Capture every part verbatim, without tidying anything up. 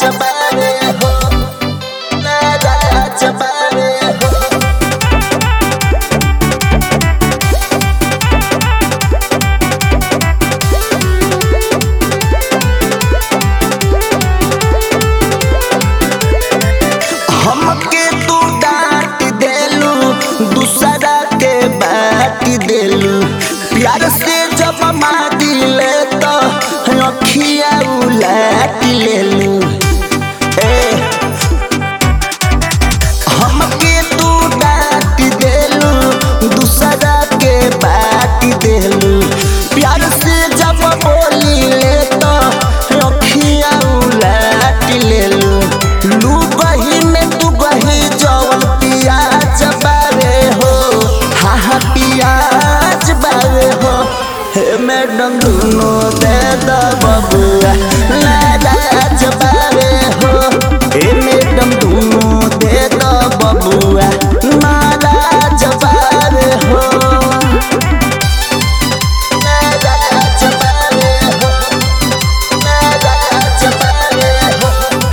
जबारे हो नारा जबारे हो। हमके तू डांट देलू दूसरा के बात देलू प्यार से जब मार दिले तो अखिया उलाट लेलू। हमके तू डांट देलू दूसरा के बात देलू प्यार से जब बोली ले तो अखिया उलाट लेलू। लू बही में तू बही जवन पियाज बारे हो हाँ हाँ पियाज बारे हो। हे मैडम दोनों दे द बबुआ नाराज बारे हो। हे मैडम दोनों दे द बबुआ नाराज बारे हो नाराज बारे हो नाराज बारे हो।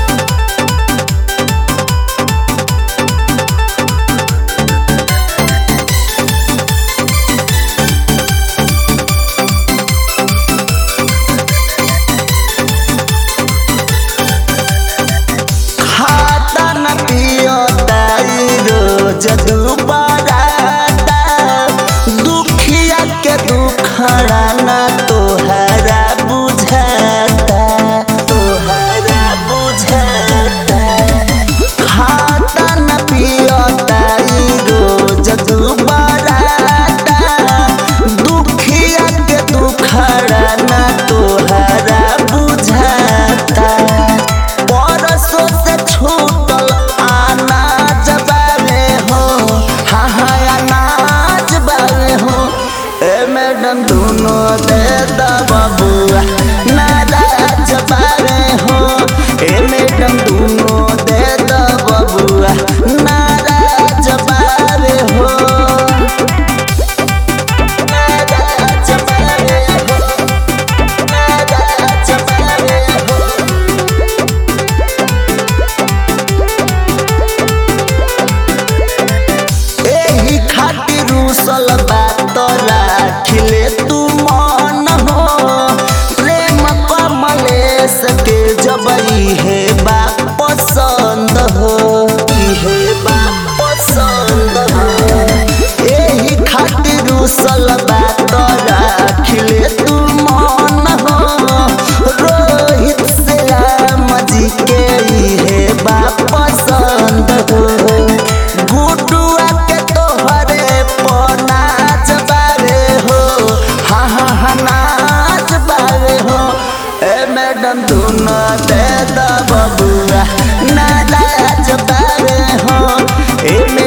खाता न पियो ताई रोज दुबाराता दुखिया के दुखड़ा न तोहरा बुझाता तोहरा बुझाता। खाता न पियो ताई रोज दुबाराता दुखिया के दुखड़ा न तोहरा बुझाता। परसों से छूटल अनाज बारे हो हाँ हाँ अनाज बारे हो। ए मैडम दोनों दे द बबुआ नाराज बारे हो। ए मैडम दोनों दे द बबुआ नाराज बारे हो नाराज बारे हो नाराज बारे हो। एही खातिर रूसल बात राखिले तू मन हो प्रेम कमलेश के जब इहे बा पसंद हो इहे बा पसंद हो। एही खातिर रूसल बात राखिले तू मन हो रोहित से मजी के इहे बा पसंद हो। गुडुआ के तोहरे पनाज बारे हो हाँ हाँ हाँ नाच बारे हो। ए मैडम दोनों दे द बबुआ नाराज बारे हो। ए